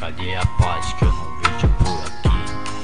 Cadê a paz que eu não vejo por aqui?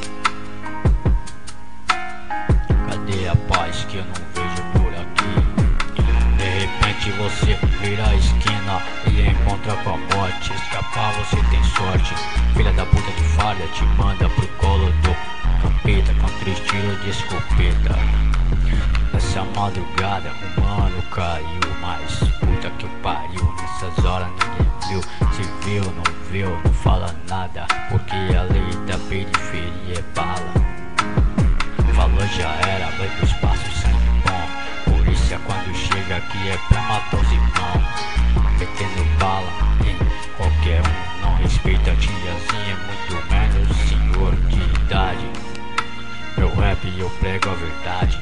Cadê a paz que eu não vejo por aqui? De repente você vira a esquina e encontra com a morte. Escapar você tem sorte. Filha da puta de falha te manda pro colo do capeta com 3 tiros de escopeta. Nessa madrugada um mano caiu, mas puta que pariu. Nessas horas ninguém viu. Se viu, não viu, não fala nada, porque a lei da periferia é bala. Falou já era, vai pro espaço, sangue bom. Polícia quando chega aqui é pra matar os irmãos. Metendo bala em qualquer um. Não respeita a tiazinha, muito menos senhor de idade. Meu rap eu prego a verdade.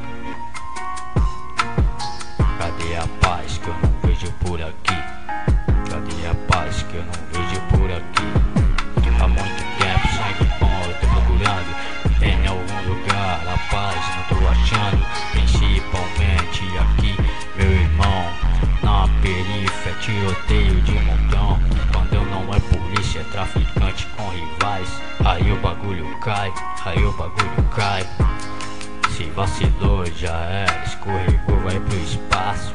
Cadê a paz que eu não vejo por aqui? Cadê a paz que eu não vejo por aqui? Há muito tempo, sangue bom, eu tô procurando em algum lugar a paz, não tô achando. Principalmente aqui, meu irmão, na periferia, tiroteio de montão. Quando não é polícia, é traficante com rivais. Aí o bagulho cai, aí o bagulho cai. Se vacilou já era, escorregou, vai pro espaço.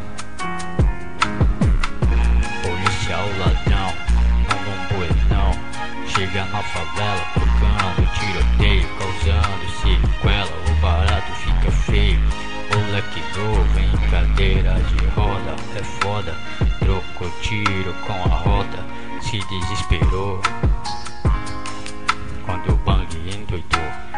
Policial ladrão, não boi não. Chega na favela, tocando tiroteio, causando sequela. O barato fica feio, moleque novo em cadeira de roda. É foda, trocou tiro com a roda, se desesperou quando o bang endoidou.